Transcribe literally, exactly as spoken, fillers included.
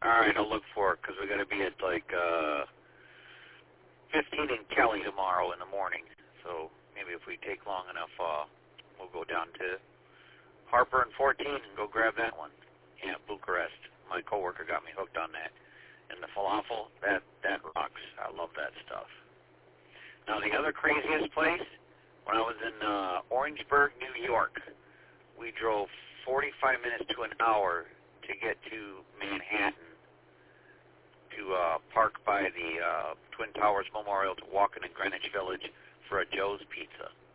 All right, I'll look for it because we're going to be at like uh, fifteen in Kelly tomorrow in the morning. So maybe if we take long enough, uh, we'll go down to Harper and fourteen and go grab that one. Yeah, Bucharest. My coworker got me hooked on that. And the falafel, that, that rocks. I love that stuff. Now, the other craziest place, when I was in uh, Orangeburg, New York, we drove forty-five minutes to an hour to get to Manhattan to uh, park by the uh, Twin Towers Memorial to walk into Greenwich Village for a Joe's Pizza.